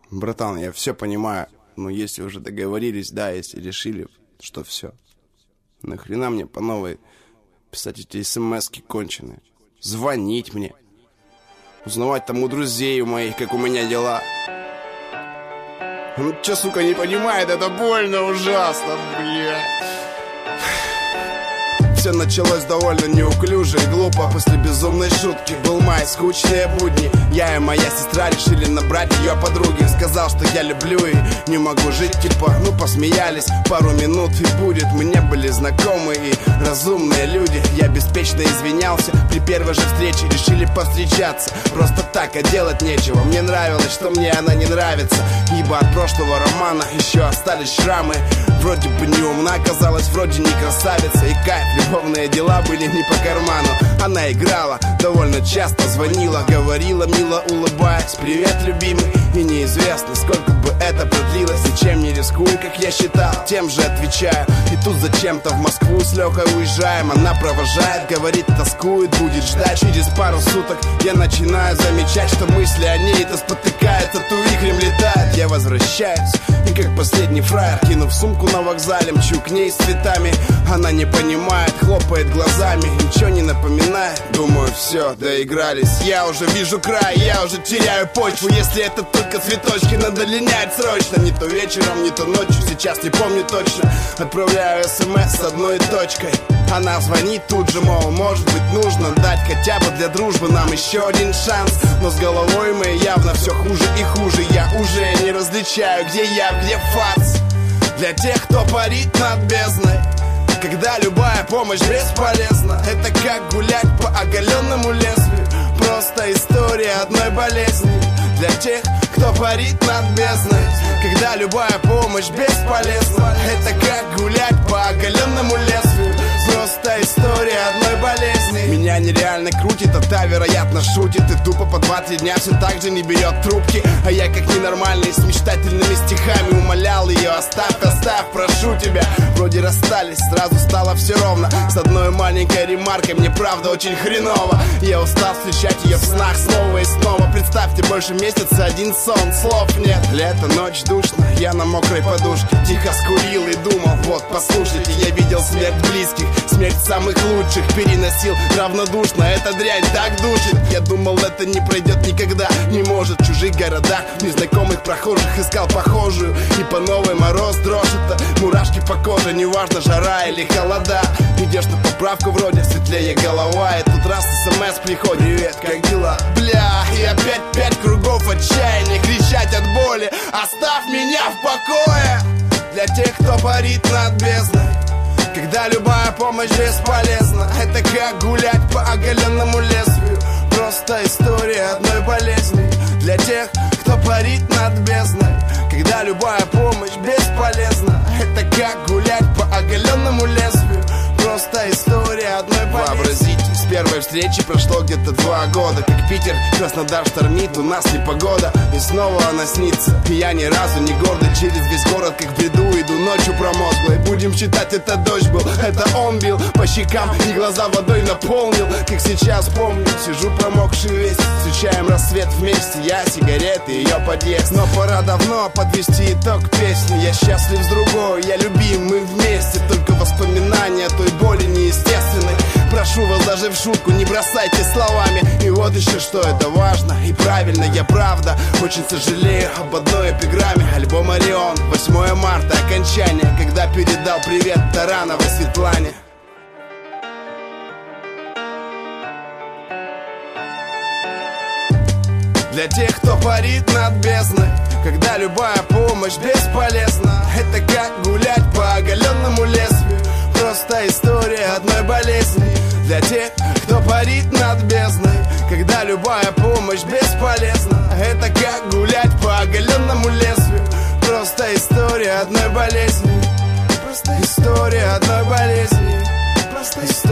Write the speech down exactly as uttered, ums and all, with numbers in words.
Братан, я все понимаю, но если уже договорились, да, если решили, что все, нахрена мне по новой писать эти смс-ки конченые, звонить мне, узнавать там у друзей у моих, как у меня дела. Он че, сука, не понимает, это больно ужасно, блядь. Все началось довольно неуклюже и глупо. После безумной шутки был май, скучные будни. Я и моя сестра решили набрать ее подруги. Сказал, что я люблю и не могу жить, типа, ну посмеялись пару минут и будет. Мы не были знакомы и разумные люди. Я беспечно извинялся при первой же встрече. Решили повстречаться, просто так, а делать нечего. Мне нравилось, что мне она не нравится, ибо от прошлого романа еще остались шрамы. Вроде бы не умна оказалась, вроде не красавица. И кайф, любовные дела были не по карману. Она играла, довольно часто звонила, говорила, мило улыбаясь: привет, любимый. И неизвестно, сколько бы это продлилось. Ничем не рискую, как я считал, тем же отвечаю. И тут зачем-то в Москву с Лехой уезжаем. Она провожает, говорит, тоскует, будет ждать. Через пару суток я начинаю замечать, что мысли о ней то спотыкаются, то вихрем летают. Я возвращаюсь и как последний фраер, кинув сумку на вокзале, мчу к ней с цветами. Она не понимает, хлопает глазами, ничего не напоминает. Думаю, все, доигрались. Я уже вижу край, я уже теряю почву. Если это только цветочки, надо линять срочно. Не то вечером, не то ночью, сейчас не помню точно. Отправляю смс с одной точкой. Она звонит тут же, мол, может быть нужно дать хотя бы для дружбы нам еще один шанс. Но с головой моей явно все хуже и хуже. Я уже не различаю, где я, где фарс. Для тех, кто парит над бездной, когда любая помощь бесполезна. Это как гулять по оголенному лезвию, просто история одной болезни. Для тех, кто парит над бездной, когда любая помощь бесполезна. Это как гулять по оголенному лезвию, просто история одной болезни. Меня нереально крутит, а та, вероятно, шутит. И тупо по два-три дня все так же не берет трубки. А я как ненормальный с мечтательными стихами умолял ее: оставь, оставь, прошу тебя. Вроде расстались, сразу стало все ровно. С одной маленькой ремаркой: мне правда очень хреново. Я устал встречать ее в снах снова и снова. Представьте, больше месяца один сон, слов нет. Лето, ночь, душно, я на мокрой подушке тихо скурил и думал: вот, послушайте, я видел смерть близких, смерть самых лучших переносил равнодушно. Эта дрянь так душит. Я думал, это не пройдет никогда, не может. В чужих городах незнакомых прохожих искал похожую. И по новой мороз, дрожь, это мурашки по коже. Неважно, жара или холода. Идешь на поправку, вроде светлее голова. И тут раз смс приходит: привет, как дела? Бля, и опять пять кругов отчаяния, кричать от боли: оставь меня в покое. Для тех, кто парит над бездной, когда любая помощь бесполезна. Это как гулять по оголенному лезвию, просто история одной болезни. Для тех, кто парит над бездной, когда любая помощь бесполезна. Это как гулять по оголенному лезвию, просто история одной болезни. Вообразите, с первой встречи прошло где-то два года. Как Питер, Краснодар штормит, у нас непогода. И снова она снится, и я ни разу не гордый. Через весь город, как в бреду, иду ночью промозглой. Будем считать, это дождь был, это он бил по щекам и глаза водой наполнил. Как сейчас помню, сижу промокший весь, встречаем рассвет вместе. Я, сигареты, ее подъезд. Но пора давно подвести итог песни. Я счастлив с другой, я любим, мы вместе. Только воспоминания той боли неестественной. Прошу вас, даже в шутку не бросайте словами. И вот еще что, это важно и правильно, я правда очень сожалею об одной эпиграмме. Альбом «Орион», восьмое марта, окончание, когда передал привет Тарановой Светлане. Для тех, кто парит над бездной, когда любая помощь бесполезна. Это как гулять по оголенному лезвию, просто история одной болезни. Для тех, кто парит над бездной, когда любая помощь бесполезна. Это как гулять по оголенному лезвию, просто история одной болезни. Просто история одной болезни. Просто история.